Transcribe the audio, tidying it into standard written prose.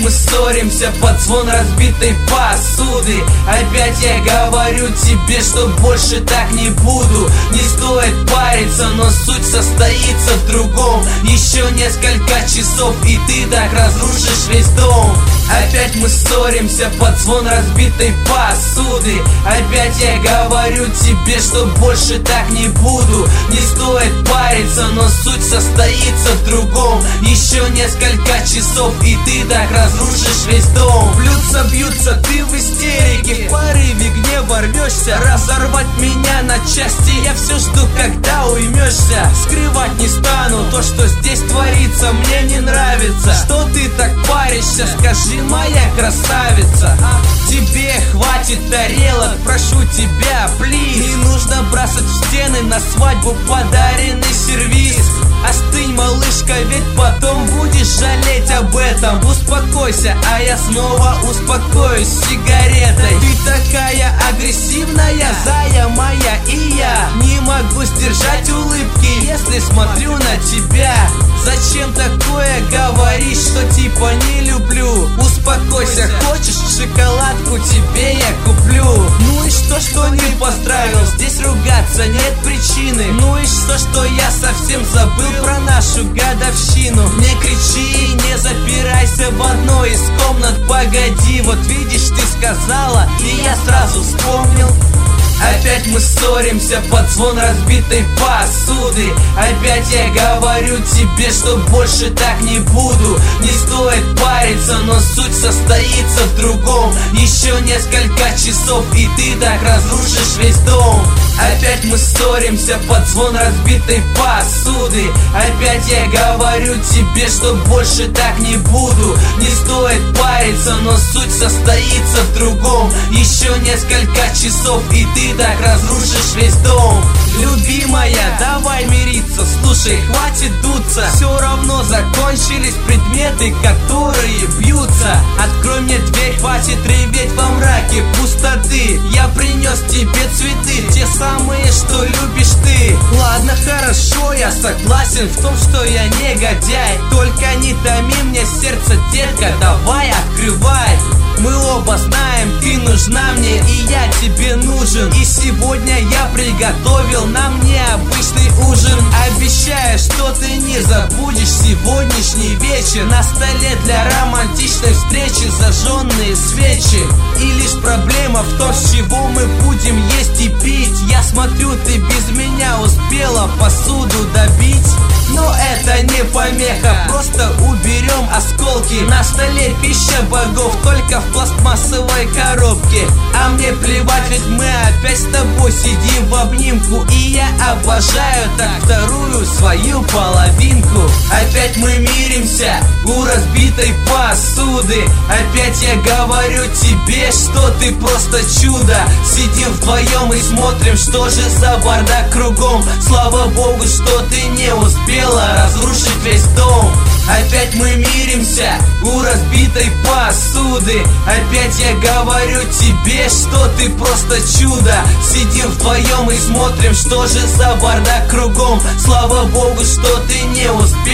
мы ссоримся под звон разбитой посуды. Опять я говорю тебе, что больше так не буду. Не стоит париться, но суть состоится в другом. Еще несколько часов, и ты так разрушишь весь дом. Опять мы ссоримся под звон разбитой посуды. Опять я говорю тебе, что больше так не буду. Не стоит париться, но суть состоится в другом. Еще несколько часов, и ты так разрушишь весь дом. Бьются, ты в истерике, в порыве гнева рвешься разорвать меня на части. Я все жду, когда уймешься. Скрывать не стану то, что здесь творится, мне не нравится. Что ты так паришься, скажи, моя красавица. Тебе хватит тарелок, прошу тебя, плиз. Не нужно бросать в стены на свадьбу подаренный сервиз. Остынь, малышка, ведь потом будешь жалеть об этом. Успокойся, а я снова успокоюсь сигаретой. Ты такая агрессивная, зая моя, и я не могу сдержать улыбки, если смотрю на тебя. Зачем такое говоришь, что типа не люблю? Успокойся, хочешь шоколадку, тебе я куплю. Ну и что не поздравил, здесь ругаться нет причины. Ну и что я совсем забыл про нашу годовщину. Не кричи, не запирайся в одной из комнат, погоди. Вот видишь, ты сказала, и я сразу вспомнил. Опять мы ссоримся под звон разбитой посуды. Опять я говорю тебе, что больше так не буду. Не стоит париться, но суть состоится в другом. Еще несколько часов, и ты так разрушишь весь дом. Опять мы ссоримся под звон разбитой посуды. Опять я говорю тебе, что больше так не буду. Не стоит париться, но суть состоится в другом. Еще несколько часов, и ты так разрушишь весь дом. Любимая, давай мириться, слушай, хватит дуться. Все равно закончились предметы, которые бьются. Открой мне дверь, хватит реветь во мраке пустоты. Я принес тебе цветы, те самые, что любишь ты. Ладно, хорошо, я согласен в том, что я негодяй. Только не томи мне сердце, детка, давай открывай. Мы оба знаем, ты нужна мне, и я тебе нужен. И сегодня я приготовил нам необычный ужин. Обещаю, что ты не забудешь сегодняшний вечер. На столе для романтичной встречи зажженные свечи. И лишь проблема в том, с чего мы будем есть и пить. Я смотрю, ты без меня успела посуду добить. Но это не помеха, просто уберем осколки. На столе пища богов, только в пластмассовой коробке. А мне плевать, ведь мы опять с тобой сидим в обнимку. И я обожаю так вторую свою половинку. Опять мы миримся у разбитой посуды. Опять я говорю тебе, что ты просто чудо. Сидим вдвоем и смотрим, что же за бардак кругом. Слава богу, что ты не успела разрушить весь дом. Опять мы миримся у разбитой посуды. Опять я говорю тебе, что ты просто чудо. Сидим вдвоем и смотрим, что же за бардак кругом. Слава богу, что ты не успела